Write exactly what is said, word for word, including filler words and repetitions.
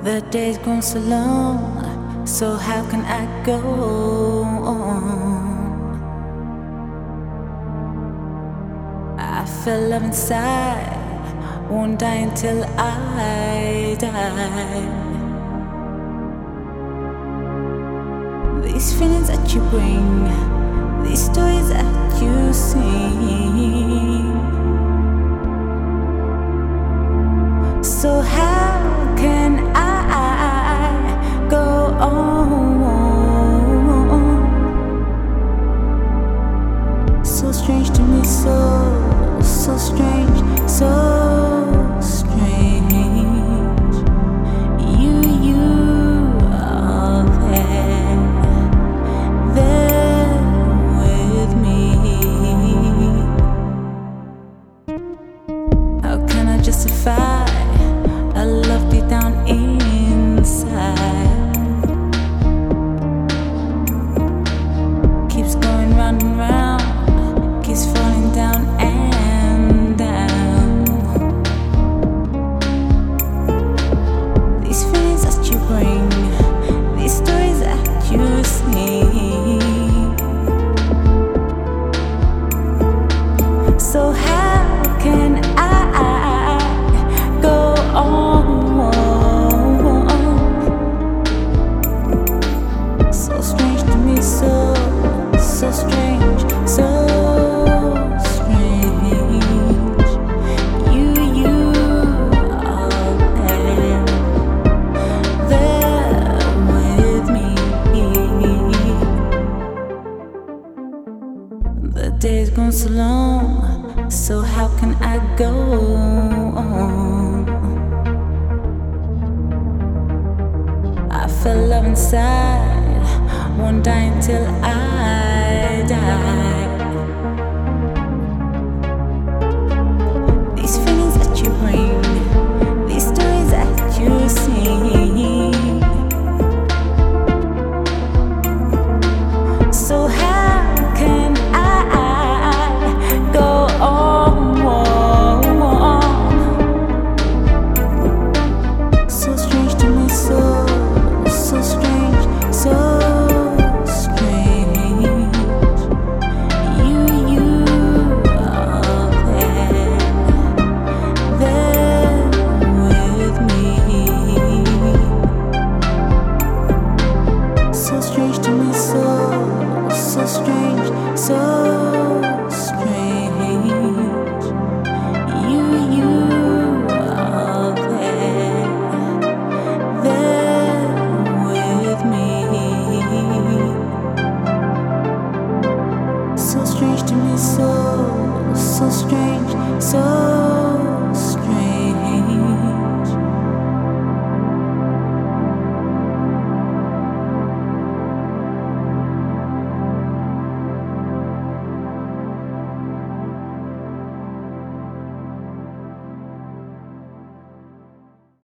The day's grown so long, so how can I go on? I feel love inside, won't die until I die. These feelings that you bring, these stories that you sing. So how can I go on? So strange to me, so, so strange, so strange. You, you are there, there with me. How can I justify a love deep down inside? Keeps going round and round, keeps falling down and down. These feelings that you bring, these stories that you sing. So how can I go on? So strange to me, so, so strange, so strange. You, you are there, there with me. The day's grown so long, so how can I go on? I feel love inside, won't die until I die. These feelings that you bring, these stories that you sing. So how can I go on? So strange to me, so, so strange, so strange. You, you are there, there with me. So strange to me, so, so strange, so strange. You, you are there, there with me. So strange to me, so, so strange, so